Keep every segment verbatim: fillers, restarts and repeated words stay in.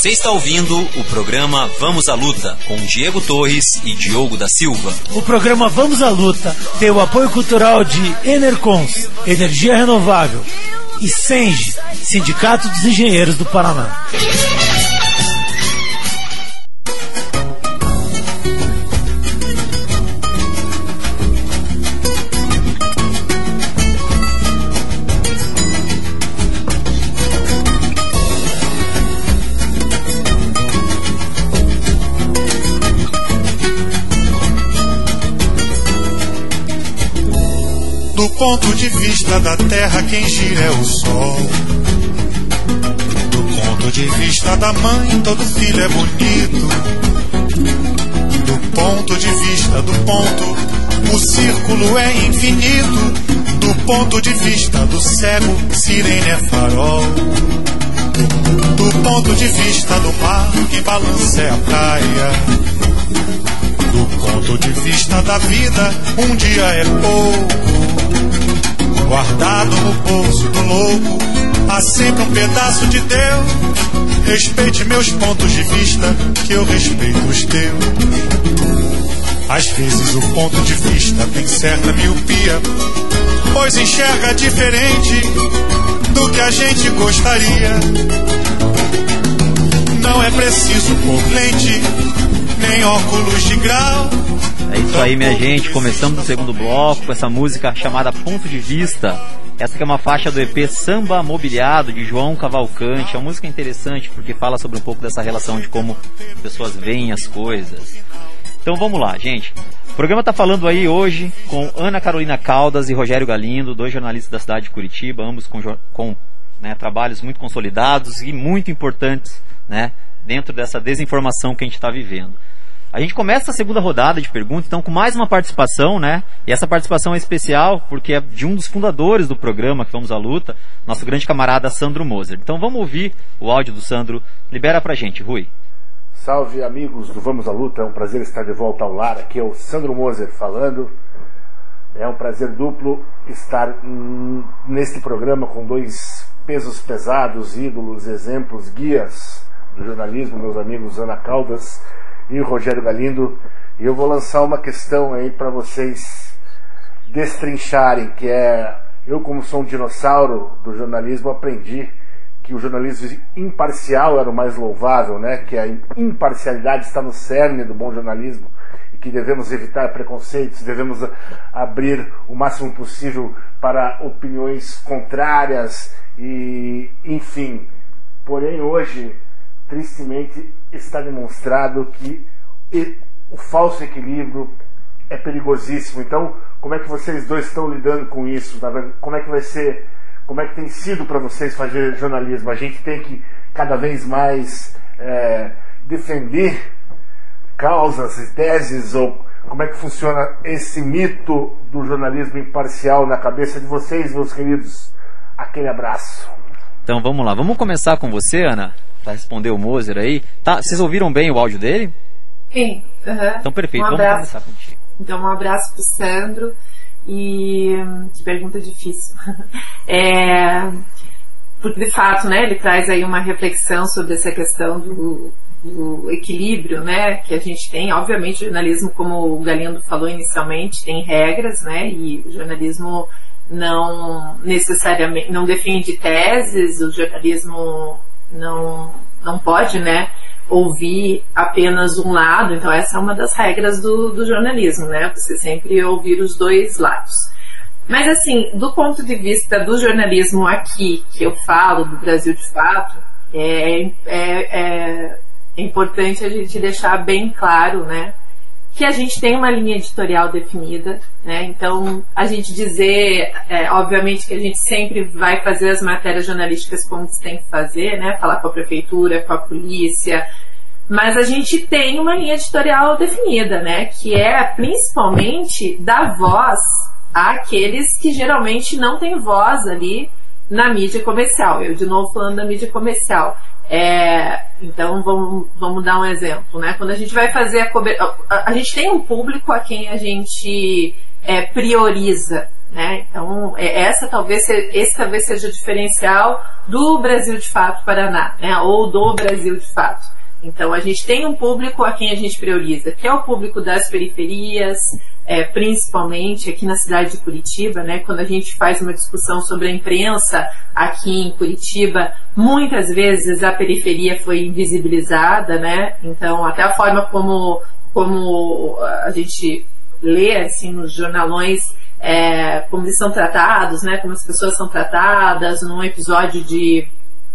Você está ouvindo o programa Vamos à Luta, com Diego Torres e Diogo da Silva. O programa Vamos à Luta tem o apoio cultural de Enercons, Energia Renovável, e Senge, Sindicato dos Engenheiros do Paraná. Do ponto de vista da terra, quem gira é o sol. Do ponto de vista da mãe, todo filho é bonito. Do ponto de vista do ponto, o círculo é infinito. Do ponto de vista do cego, sirene é farol. Do ponto de vista do mar, quem balança é a praia. Do ponto de vista da vida, um dia é pouco. Guardado no bolso do louco, há sempre um pedaço de Deus. Respeite meus pontos de vista, que eu respeito os teus. Às vezes o ponto de vista tem certa miopia, pois enxerga diferente do que a gente gostaria. Não é preciso pôr lente, nem óculos de grau. É isso aí, minha gente, começamos o segundo bloco com essa música chamada Ponto de Vista. Essa que é uma faixa do E P Samba Mobiliado, de João Cavalcante. É uma música interessante porque fala sobre um pouco dessa relação de como as pessoas veem as coisas. Então vamos lá, gente. O programa está falando aí hoje com Ana Carolina Caldas e Rogério Galindo, dois jornalistas da cidade de Curitiba, ambos com, com né, trabalhos muito consolidados e muito importantes, né, dentro dessa desinformação que a gente está vivendo. A gente começa a segunda rodada de perguntas, então, com mais uma participação, né? E essa participação é especial porque é de um dos fundadores do programa que Vamos à Luta, nosso grande camarada Sandro Moser. Então vamos ouvir o áudio do Sandro. Libera pra gente, Rui. Salve, amigos do Vamos à Luta, é um prazer estar de volta ao lar. Aqui é o Sandro Moser falando. É um prazer duplo estar hum, neste programa com dois pesos pesados, ídolos, exemplos, guias do jornalismo, meus amigos Ana Caldas e o Rogério Galindo, e eu vou lançar uma questão aí para vocês destrincharem, que é, eu como sou um dinossauro do jornalismo, aprendi que o jornalismo imparcial era o mais louvável, né? Que a imparcialidade está no cerne do bom jornalismo, e que devemos evitar preconceitos, devemos abrir o máximo possível para opiniões contrárias, e enfim. Porém hoje, tristemente, está demonstrado que o falso equilíbrio é perigosíssimo. Então, como é que vocês dois estão lidando com isso? Como é que vai ser, como é que tem sido para vocês fazer jornalismo? A gente tem que cada vez mais é, defender causas e teses, ou como é que funciona esse mito do jornalismo imparcial na cabeça de vocês, meus queridos? Aquele abraço. Então vamos lá, vamos começar com você, Ana, para responder o Moser aí. Tá, vocês ouviram bem o áudio dele? Sim. Uhum. Então perfeito, um vamos começar contigo. Então um abraço pro Sandro. E que pergunta difícil. É, porque de fato, né, ele traz aí uma reflexão sobre essa questão do, do equilíbrio, né, que a gente tem. Obviamente o jornalismo, como o Galindo falou inicialmente, tem regras, né, e o jornalismo não necessariamente não defende teses, o jornalismo não, não pode, né, ouvir apenas um lado. Então essa é uma das regras do, do jornalismo, né, você sempre ouvir os dois lados. Mas assim, do ponto de vista do jornalismo aqui, que eu falo, do Brasil de fato, é, é, é, é importante a gente deixar bem claro, né, que a gente tem uma linha editorial definida, né? Então a gente dizer, é, obviamente que a gente sempre vai fazer as matérias jornalísticas como se tem que fazer, né? Falar com a prefeitura, com a polícia, mas a gente tem uma linha editorial definida, né? Que é principalmente dar voz àqueles que geralmente não têm voz ali na mídia comercial. Eu de novo falando da mídia comercial. É, então vamos, vamos dar um exemplo, né? Quando a gente vai fazer a cobertura, a, a gente tem um público a quem a gente é, prioriza, né? Então, essa talvez, esse talvez seja o diferencial do Brasil de Fato Paraná, né? Ou do Brasil de Fato. Então, a gente tem um público a quem a gente prioriza, que é o público das periferias, é, principalmente aqui na cidade de Curitiba, né? Quando a gente faz uma discussão sobre a imprensa aqui em Curitiba, muitas vezes a periferia foi invisibilizada, né? Então, até a forma como, como a gente lê, assim, nos jornalões, é, como eles são tratados, né? Como as pessoas são tratadas num episódio de,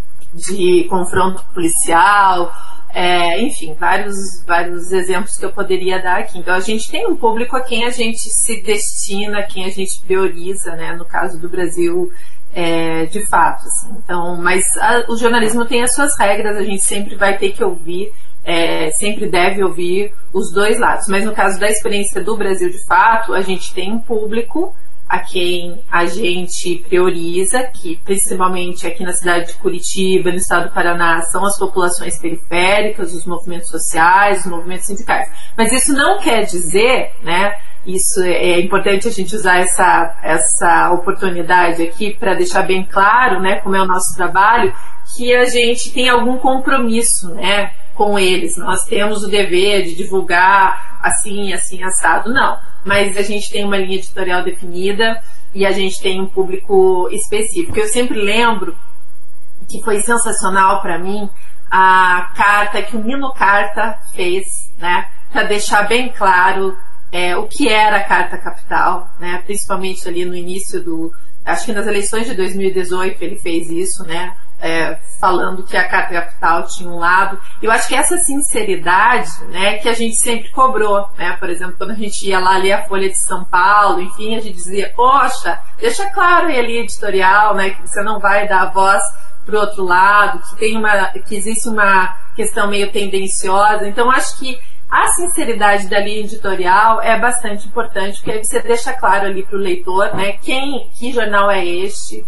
de confronto policial. É, enfim, vários, vários exemplos que eu poderia dar aqui. Então, a gente tem um público a quem a gente se destina, a quem a gente prioriza, né, no caso do Brasil, é, de fato. Assim. Então, mas a, o jornalismo tem as suas regras, a gente sempre vai ter que ouvir, é, sempre deve ouvir os dois lados. Mas no caso da experiência do Brasil de fato, a gente tem um público a quem a gente prioriza, que principalmente aqui na cidade de Curitiba, no estado do Paraná, são as populações periféricas, os movimentos sociais, os movimentos sindicais. Mas isso não quer dizer, né, isso é importante a gente usar essa, essa oportunidade aqui para deixar bem claro, né, como é o nosso trabalho, que a gente tem algum compromisso, né, com eles. Nós temos o dever de divulgar assim, assim, assado. Não. Mas a gente tem uma linha editorial definida e a gente tem um público específico. Eu sempre lembro que foi sensacional para mim a carta que o Nino Carta fez, né, para deixar bem claro é, o que era a Carta Capital, né, principalmente ali no início do... Acho que nas eleições de dois mil e dezoito ele fez isso, né, é, falando que a Carta Capital tinha um lado. Eu acho que essa sinceridade, né, que a gente sempre cobrou, né, por exemplo, quando a gente ia lá ler a Folha de São Paulo, enfim, a gente dizia, poxa, deixa claro aí a linha editorial, né, que você não vai dar a voz para o outro lado, que, tem uma, que existe uma questão meio tendenciosa. Então, acho que a sinceridade da linha editorial é bastante importante, porque aí você deixa claro ali para o leitor, né, quem, que jornal é este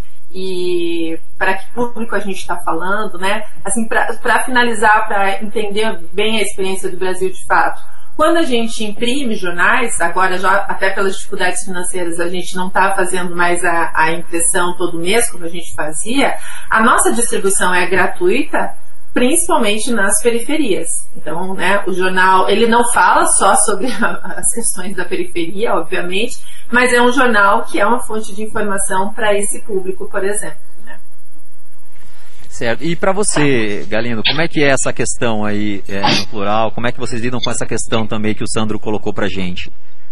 e para que público a gente está falando, né? Assim, para finalizar, para entender bem a experiência do Brasil de fato. Quando a gente imprime jornais, agora já até pelas dificuldades financeiras a gente não está fazendo mais a, a impressão todo mês, como a gente fazia, a nossa distribuição é gratuita, principalmente nas periferias. Então, né, o jornal, ele não fala só sobre a, as questões da periferia, obviamente, mas é um jornal que é uma fonte de informação para esse público, por exemplo. Né? Certo. E para você, Galindo, como é que é essa questão aí é, no plural? Como é que vocês lidam com essa questão também que o Sandro colocou pra gente?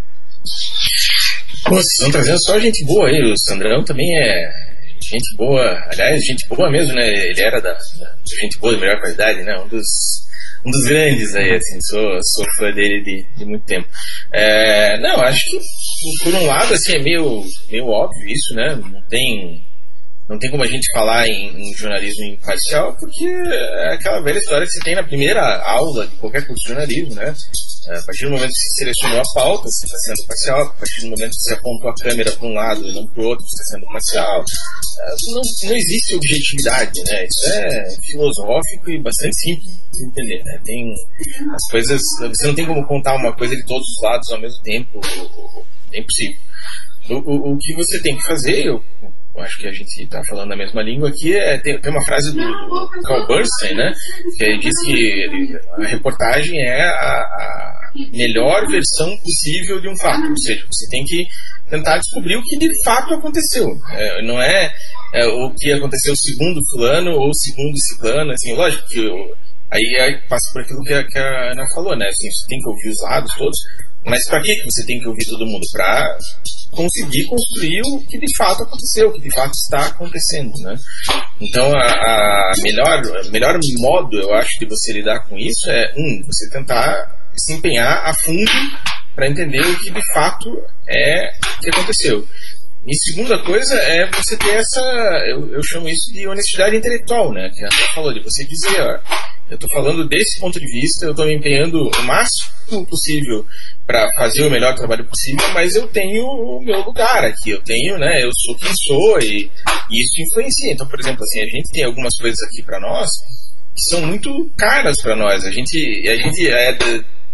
Pô, vocês estão trazendo só gente boa aí. O Sandrão também é gente boa. Aliás, gente boa mesmo, né? Ele era da, da gente boa de melhor qualidade, né? Um dos, um dos grandes aí, assim. Sou, sou fã dele de, de muito tempo. É, não, acho que por um lado, assim, é meio, meio óbvio isso, né? Não tem, não tem como a gente falar em, em jornalismo imparcial, porque é aquela velha história que você tem na primeira aula de qualquer curso de jornalismo, né? A partir do momento que você selecionou a pauta, você está sendo parcial. A partir do momento que você apontou a câmera para um lado e não para o outro, você está sendo parcial. Não, não existe objetividade, né? Isso é filosófico e bastante simples de entender, né? Tem as coisas, você não tem como contar uma coisa de todos os lados ao mesmo tempo. É impossível. O, o, o que você tem que fazer, eu, eu acho que a gente está falando a mesma língua aqui, é, tem, tem uma frase do, do Carl Bernstein, né, que ele diz que ele, a reportagem é a, a melhor versão possível de um fato, ou seja, você tem que tentar descobrir o que de fato aconteceu. É, não é, é o que aconteceu segundo fulano ou segundo ciclano, assim, lógico que eu, aí, aí passa por aquilo que a, que a Ana falou, né, assim, você tem que ouvir os lados todos. Mas para que você tem que ouvir todo mundo? Para conseguir construir o que de fato aconteceu, o que de fato está acontecendo, né? Então, a, a melhor, a melhor modo, eu acho, de você lidar com isso é, um, você tentar se empenhar a fundo para entender o que de fato é que aconteceu. E segunda coisa é você ter essa, eu, eu chamo isso de honestidade intelectual, né? Que a Ana falou, de você dizer, ó, eu estou falando desse ponto de vista, eu estou me empenhando o máximo possível para fazer o melhor trabalho possível, mas eu tenho o meu lugar aqui, eu tenho, né, eu sou quem sou e, e isso influencia. Então, por exemplo, assim, a gente tem algumas coisas aqui para nós que são muito caras para nós. A gente, a gente é de,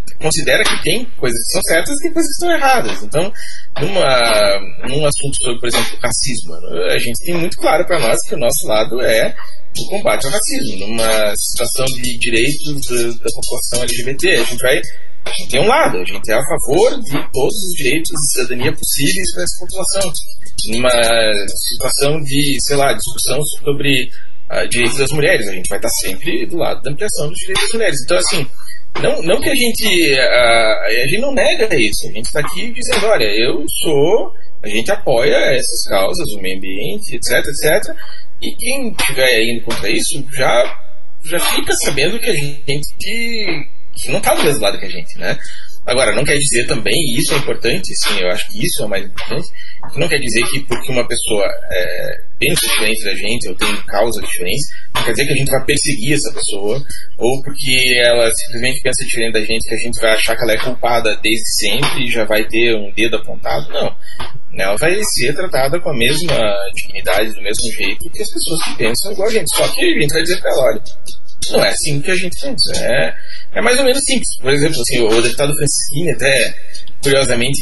considera que tem coisas que são certas e tem coisas que estão erradas. Então, numa, num assunto sobre, por exemplo, o racismo, a gente tem muito claro para nós que o nosso lado é o combate ao racismo. Numa situação de direitos da, da população L G B T, a gente vai a gente tem um lado, a gente é a favor de todos os direitos de cidadania possíveis para essa população. Numa situação de, sei lá, discussão sobre uh, direitos das mulheres, a gente vai estar sempre do lado da ampliação dos direitos das mulheres. Então, assim, não, não que a gente uh, a gente não nega isso, a gente está aqui dizendo, olha, eu sou, a gente apoia essas causas, o meio ambiente, etc, etcétera. E quem estiver indo contra isso já, já fica sabendo que a gente que não está do mesmo lado que a gente, né? Agora, não quer dizer também, e isso é importante, sim, eu acho que isso é o mais importante, não quer dizer que porque uma pessoa é, pensa diferente da gente, ou tem causas diferentes, não quer dizer que a gente vai perseguir essa pessoa, ou porque ela simplesmente pensa diferente da gente, que a gente vai achar que ela é culpada desde sempre e já vai ter um dedo apontado. Não. Ela vai ser tratada com a mesma dignidade, do mesmo jeito que as pessoas que pensam igual a gente. Só que a gente vai dizer pra ela, olha, não é assim que a gente pensa. É, é mais ou menos simples. Por exemplo, assim, o deputado Francisquini até, curiosamente,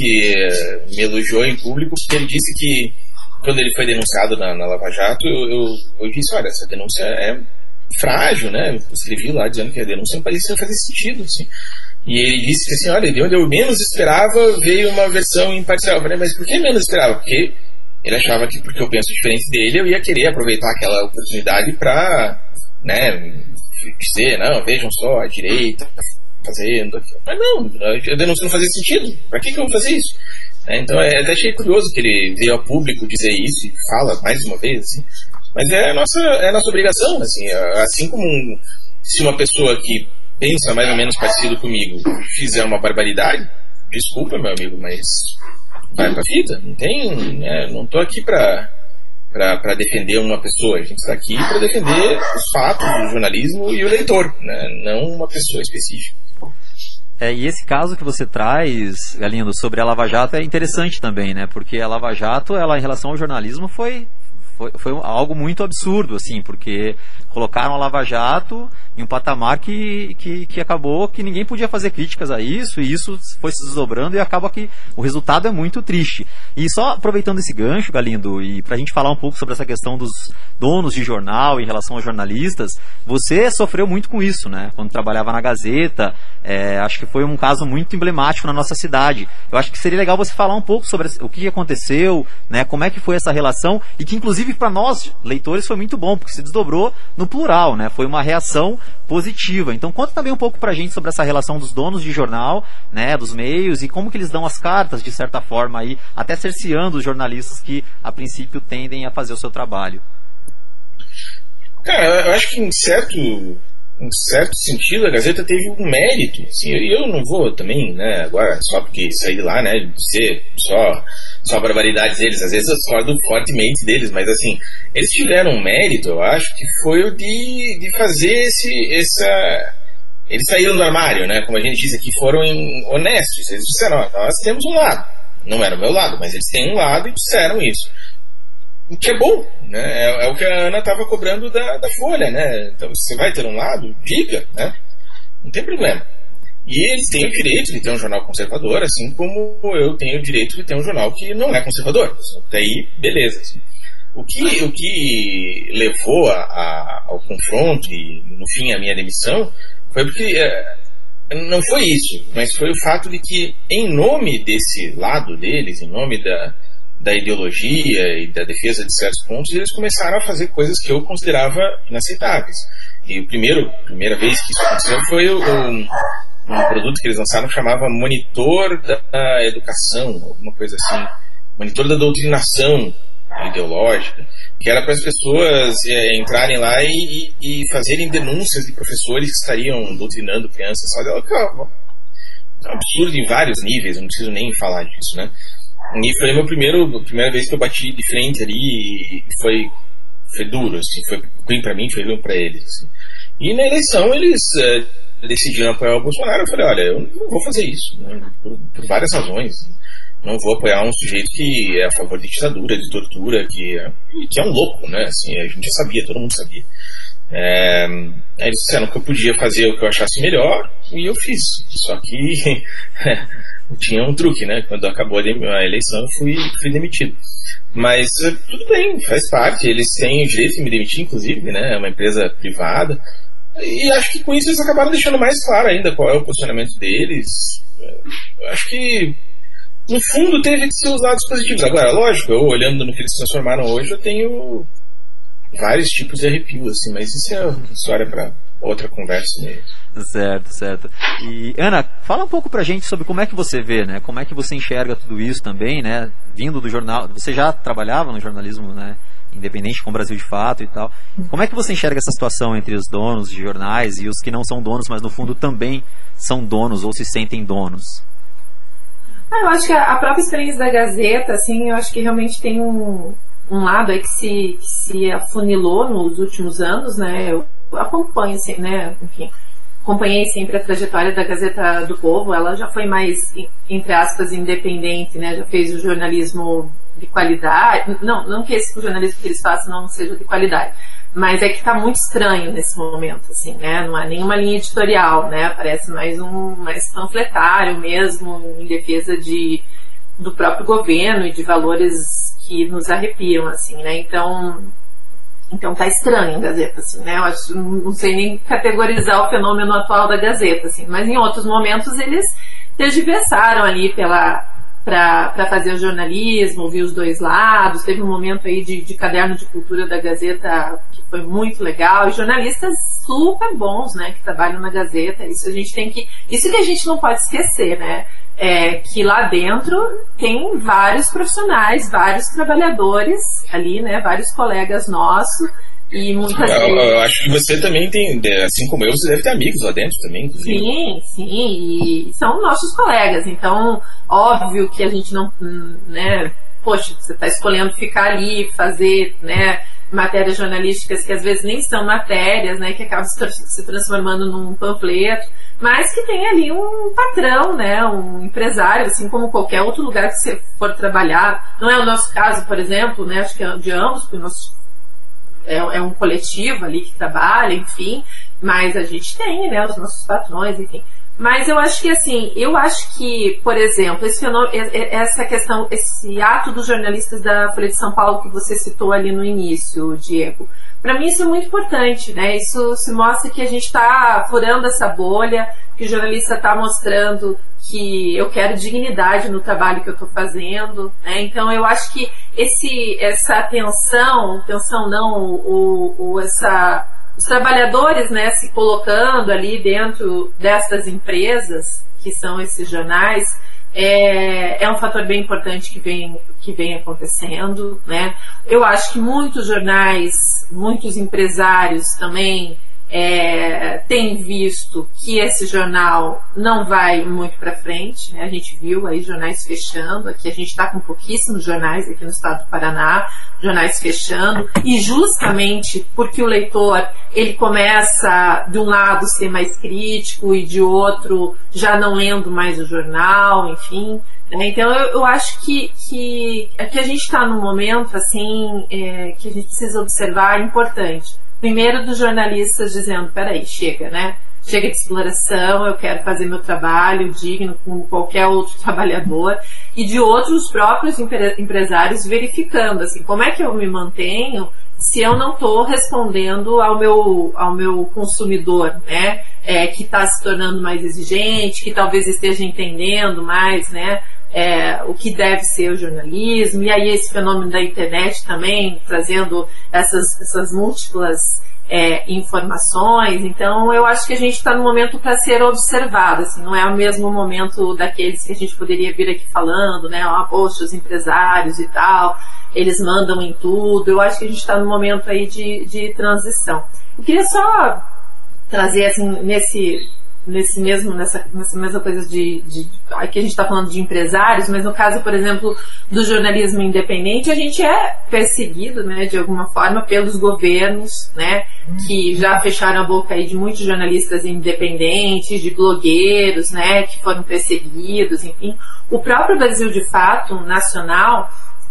me elogiou em público, porque ele disse que, quando ele foi denunciado na, na Lava Jato, eu, eu, eu disse, olha, essa denúncia é frágil, né? Eu escrevi lá dizendo que a denúncia não parecia fazer sentido, assim. E ele disse que, assim, olha, de onde eu menos esperava, veio uma versão imparcial. Eu falei, mas por que menos esperava? Porque ele achava que, porque eu penso diferente dele, eu ia querer aproveitar aquela oportunidade para, né, dizer, não, vejam só, a direita fazendo aquilo. Mas não, a denúncia não fazia sentido. Para que, que eu vou fazer isso? É, então, é, até achei curioso que ele veio ao público dizer isso e fala mais uma vez, assim. Mas é a nossa, é a nossa obrigação, assim. Assim como um, se uma pessoa que pensa mais ou menos parecido comigo fizer uma barbaridade, desculpa, meu amigo, mas vai pra vida. Não tem, né, não tô aqui pra, pra, pra defender uma pessoa. A gente está aqui para defender os fatos do jornalismo e o leitor, né, não uma pessoa específica. É, e esse caso que você traz, Galindo, sobre a Lava Jato é interessante também, né? Porque a Lava Jato, ela, em relação ao jornalismo, foi, foi, foi algo muito absurdo, assim, porque colocaram a Lava Jato em um patamar que, que, que acabou que ninguém podia fazer críticas a isso, e isso foi se desdobrando e acaba que o resultado é muito triste. E só aproveitando esse gancho, Galindo, e pra gente falar um pouco sobre essa questão dos donos de jornal em relação aos jornalistas, você sofreu muito com isso, né? Quando trabalhava na Gazeta, é, acho que foi um caso muito emblemático na nossa cidade. Eu acho que seria legal você falar um pouco sobre o que aconteceu, né? Como é que foi essa relação, e que inclusive para nós, leitores, foi muito bom, porque se desdobrou no plural, né? Foi uma reação positiva. Então conta também um pouco pra gente sobre essa relação dos donos de jornal, né, dos meios, e como que eles dão as cartas, de certa forma, aí, até cerceando os jornalistas que a princípio tendem a fazer o seu trabalho. Cara, eu acho que em certo, em certo sentido a Gazeta teve um mérito, assim, eu não vou também, né, agora só porque saí de lá, né, de ser só só barbaridades deles, às vezes eu discordo fortemente deles, mas assim, eles tiveram um mérito, eu acho, que foi o de, de fazer esse, essa... Eles saíram do armário, né, como a gente disse aqui, foram honestos, eles disseram, ó, nós temos um lado, não era o meu lado, mas eles têm um lado e disseram isso. O que é bom, né, é, é o que a Ana estava cobrando da, da Folha, né, então você vai ter um lado, diga, né, não tem problema. E eles têm o direito de ter um jornal conservador, assim como eu tenho o direito de ter um jornal que não é conservador. Até aí, beleza. Assim. O, que, o que levou a, a, ao confronto e, no fim, a minha demissão, foi porque... É, não foi isso, mas foi o fato de que, em nome desse lado deles, em nome da, da ideologia e da defesa de certos pontos, eles começaram a fazer coisas que eu considerava inaceitáveis. E a primeira vez que isso aconteceu foi o... o um produto que eles lançaram que chamava Monitor da Educação, alguma coisa assim, Monitor da Doutrinação Ideológica, que era para as pessoas é, entrarem lá e, e, e fazerem denúncias de professores que estariam doutrinando crianças. Só dela, calma, é um absurdo em vários níveis, não preciso nem falar disso, né? E foi meu primeiro, a primeira vez que eu bati de frente ali, e foi, foi duro, assim, foi ruim para mim, foi ruim para eles, assim. E na eleição eles é, decidiram apoiar o Bolsonaro. Eu falei, olha, eu não vou fazer isso, né, por, por várias razões. Não vou apoiar um sujeito que é a favor de ditadura, de tortura, que é, que é um louco, né? Assim, a gente já sabia, todo mundo sabia. É, aí eles disseram que eu podia fazer o que eu achasse melhor, e eu fiz. Só que tinha um truque, né? Quando acabou a eleição, eu fui, fui demitido. Mas tudo bem, faz parte. Eles têm o direito de me demitir, inclusive, né? É uma empresa privada. E acho que com isso eles acabaram deixando mais claro ainda qual é o posicionamento deles. Eu acho que, no fundo, teve que ser os lados positivos. Agora, lógico, eu olhando no que eles transformaram hoje, eu tenho vários tipos de arrepio, assim, mas isso é uma história para outra conversa mesmo. Certo, certo. E Ana, fala um pouco pra gente sobre como é que você vê, né? Como é que você enxerga tudo isso também, né? Vindo do jornal, você já trabalhava no jornalismo, né? Independente com o Brasil de Fato e tal. Como é que você enxerga essa situação entre os donos de jornais e os que não são donos, mas no fundo também são donos ou se sentem donos? Ah, eu acho que a própria experiência da Gazeta, assim, eu acho que realmente tem um, um lado aí que se, que se afunilou nos últimos anos, né? Eu acompanho, assim, né? Enfim, acompanhei sempre a trajetória da Gazeta do Povo. Ela já foi mais, entre aspas, independente, né? Já fez o jornalismo de qualidade. Não, não que esse jornalismo que eles façam não seja de qualidade, mas é que está muito estranho nesse momento, assim, né? Não há nenhuma linha editorial, né? Parece mais um mais panfletário mesmo, em defesa de, do próprio governo e de valores que nos arrepiam, assim, né? Então, então tá estranho a Gazeta, assim, né? Eu acho, não sei nem categorizar o fenômeno atual da Gazeta, assim, mas em outros momentos eles tergiversaram ali pela para fazer o jornalismo, ouvir os dois lados. Teve um momento aí de, de caderno de cultura da Gazeta que foi muito legal, e jornalistas super bons, né, que trabalham na Gazeta. Isso a gente tem que, isso que a gente não pode esquecer, né, é que lá dentro tem vários profissionais, vários trabalhadores ali, né, vários colegas nossos. E muitas eu, vezes... eu acho que você também tem, assim como eu, você deve ter amigos lá dentro também, inclusive. Sim, sim, e são nossos colegas, então óbvio que a gente não, né, poxa, você está escolhendo ficar ali, fazer, né, matérias jornalísticas que às vezes nem são matérias, né, que acabam se transformando num panfleto, mas que tem ali um patrão, né, um empresário, assim como qualquer outro lugar que você for trabalhar. Não é o nosso caso, por exemplo, né, acho que é de ambos, porque o nosso É, é um coletivo ali que trabalha, enfim, mas a gente tem, né, os nossos patrões, enfim. Mas eu acho que, assim, eu acho que, por exemplo, esse fenômeno, essa questão, esse ato dos jornalistas da Folha de São Paulo que você citou ali no início, Diego, para mim isso é muito importante, né? Isso se mostra que a gente está furando essa bolha, que o jornalista está mostrando que eu quero dignidade no trabalho que eu estou fazendo, né? Então eu acho que esse, essa atenção, atenção não, o, o, essa, os trabalhadores, né, se colocando ali dentro dessas empresas, que são esses jornais, é, é um fator bem importante que vem, que vem acontecendo, né? Eu acho que muitos jornais, muitos empresários também É, tem visto que esse jornal não vai muito para frente, né? A gente viu aí jornais fechando, aqui a gente está com pouquíssimos jornais aqui no estado do Paraná, jornais fechando, e justamente porque o leitor, ele começa de um lado ser mais crítico e de outro já não lendo mais o jornal, enfim, né? Então eu, eu acho que, que, que a gente está num momento assim, é, que a gente precisa observar importante. Primeiro dos jornalistas dizendo, peraí, chega, né? Chega de exploração, eu quero fazer meu trabalho digno como qualquer outro trabalhador. E de outros próprios empresários verificando, assim, como é que eu me mantenho se eu não estou respondendo ao meu, ao meu consumidor, né? É, que está se tornando mais exigente, que talvez esteja entendendo mais, né? É, o que deve ser o jornalismo, e aí esse fenômeno da internet também, trazendo essas, essas múltiplas é, informações. Então eu acho que a gente está no momento para ser observado, assim, não é o mesmo momento daqueles que a gente poderia vir aqui falando, né, ah, poxa, os empresários e tal, eles mandam em tudo. Eu acho que a gente está no momento aí de, de transição. Eu queria só trazer, assim, nesse... nesse mesmo, nessa, nessa mesma coisa de, de aqui a gente está falando de empresários, mas no caso, por exemplo, do jornalismo independente, a gente é perseguido, né, de alguma forma pelos governos, né, que já fecharam a boca aí de muitos jornalistas independentes, de blogueiros, né, que foram perseguidos, enfim. O próprio Brasil de Fato nacional,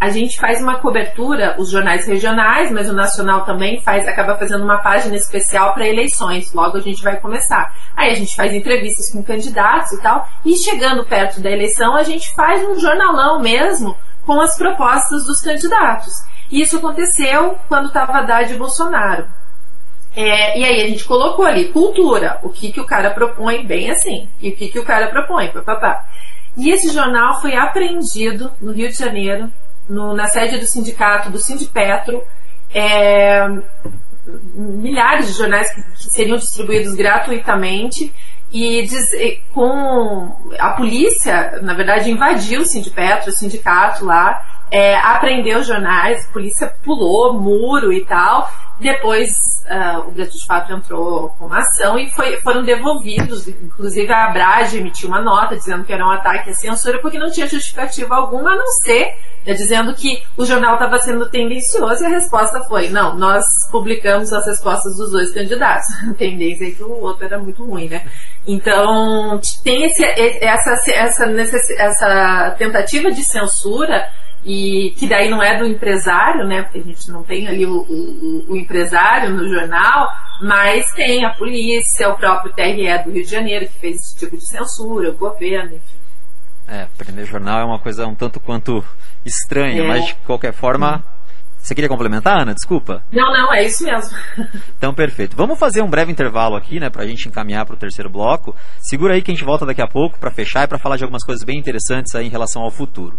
a gente faz uma cobertura, os jornais regionais, mas o nacional também faz, acaba fazendo uma página especial para eleições. Logo a gente vai começar. Aí a gente faz entrevistas com candidatos e tal, e chegando perto da eleição a gente faz um jornalão mesmo com as propostas dos candidatos. E isso aconteceu quando estava Haddad e Bolsonaro. É, e aí a gente colocou ali, cultura, o que, que o cara propõe, bem assim, e o que, que o cara propõe, papapá. E esse jornal foi apreendido no Rio de Janeiro, no, na sede do sindicato, do Sindipetro, é, milhares de jornais que, que seriam distribuídos gratuitamente, e diz, com a polícia, na verdade, invadiu o Sindipetro, o sindicato lá, é, apreendeu os jornais, a polícia pulou muro e tal. Depois uh, o Brasil de Fato entrou com uma ação e foi, foram devolvidos. Inclusive a Abrage emitiu uma nota dizendo que era um ataque à censura porque não tinha justificativa alguma, a não ser, né, dizendo que o jornal estava sendo tendencioso, e a resposta foi: não, nós publicamos as respostas dos dois candidatos. A tendência é que o outro era muito ruim, né? Então tem esse, essa, essa, essa tentativa de censura, e que daí não é do empresário, né, porque a gente não tem ali o, o, o empresário no jornal, mas tem a polícia, o próprio T R E do Rio de Janeiro que fez esse tipo de censura, o governo, enfim. É, prender jornal é uma coisa um tanto quanto estranha, é. Mas de qualquer forma... Hum. Você queria complementar, Ana? Desculpa. Não, não, é isso mesmo. Então, perfeito. Vamos fazer um breve intervalo aqui, né, pra gente encaminhar pro terceiro bloco. Segura aí que a gente volta daqui a pouco pra fechar e pra falar de algumas coisas bem interessantes aí em relação ao futuro.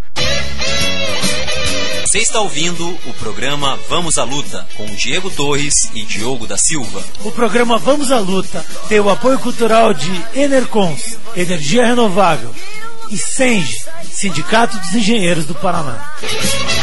Você está ouvindo o programa Vamos à Luta, com Diego Torres e Diogo da Silva. O programa Vamos à Luta tem o apoio cultural de Enercons, Energia Renovável, e Senge, Sindicato dos Engenheiros do Paraná.